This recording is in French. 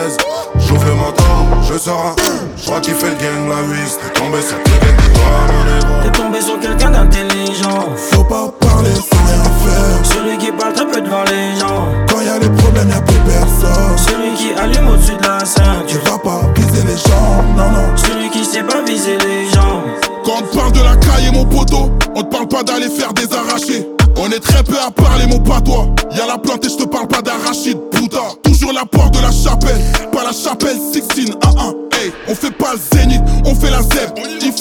baise. J'ouvre le manteau, je sors un. J'crois qu'il fait le gang la vis. T'es tombé sur quelqu'un qui doit mon ego. T'es tombé sur quelqu'un d'intelligent. Faut pas parler sans rien faire. Celui qui parle très peu devant les gens. Quand y'a des problèmes y'a plus personne. Celui qui allume au-dessus de la Tu ceinture. vas pas viser les gens, non non. Celui qui sait pas viser les gens. Quand on te parle de la caille mon poteau, on te parle pas d'aller faire des arrachés. On est très peu à parler mon patois. Y'a la plante et je te parle pas d'arachide, putain. Toujours la porte de la chapelle, pas la chapelle 16, 1-1. Hey, on fait pas le zénith, on fait la zèbre. Il